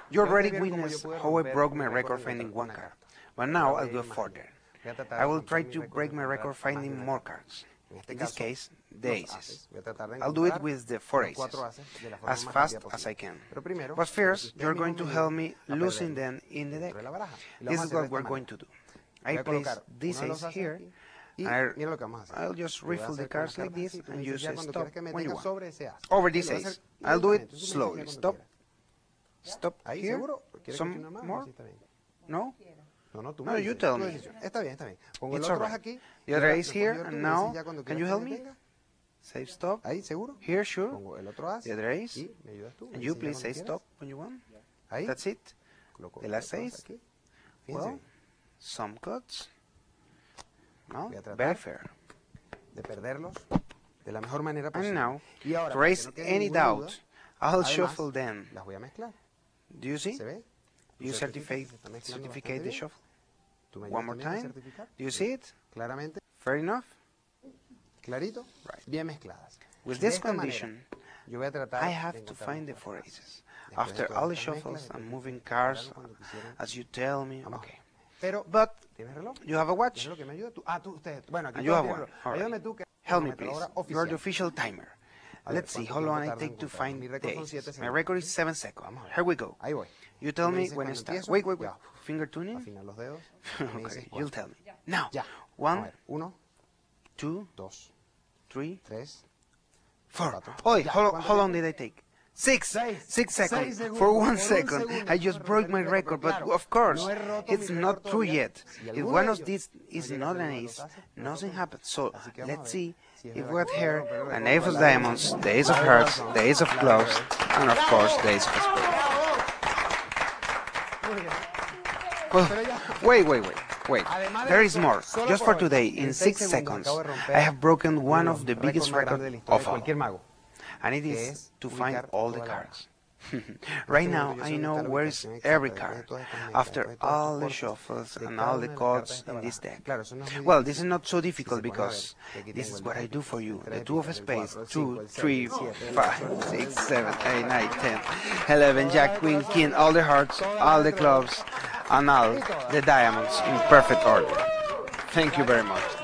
You already witnessed how I broke my record finding one card, but now I'll go further. I will try to break my record finding more cards. In this case, the aces. I'll do it with the 4 aces, as fast as I can. But first, you're going to help me losing them in the deck. This is what we're going to do. I place this ace here, and I'll just riffle the cards like this and use a stop when you want. Over this ace. I'll do it slowly. Stop. Stop here. Some more? No? No, you tell me. It's alright. The other ace here, and now, can you help me? Say stop. Here, sure. The other ace. And you please say stop when you want. That's it. The last ace. Well, some cuts. No, very fair. And now, to raise any doubt, I'll shuffle them. Do you see? Do you certificate the shuffle? One more time. Do you see it? Fair enough? Right. With this condition, I have to find the 4 aces. After all the shuffles and moving cards, as you tell me, okay. But you have a watch. And you have one. All right. Help me, please. You are the official timer. Let's see how long I take to find the aces. My record is 7 seconds. Here we go. You tell me when it starts. Wait. Finger tuning? Okay, you'll tell me. Now. 1, 2, 3, 4. Oh, how long did I take? 6 seconds. For 1 second, I just broke my record, but of course, it's not true yet. If one of these is not an ace, nothing happens. So, let's see if we got here an ace of diamonds, the ace of hearts, the ace of clubs, and of course, the ace of spades. Wait. There is more. Just for today, in 6 seconds, I have broken one of the biggest records of all. And it is to find all the cards. Right now, I know where is every card, after all the shuffles and all the cards in this deck. Well, this is not so difficult because this is what I do for you. The 2 of spades, 2, 3, 5, 6, 7, 8, 9, 10, 11, jack, queen, king, all the hearts, all the clubs, and all the diamonds in perfect order. Thank you very much.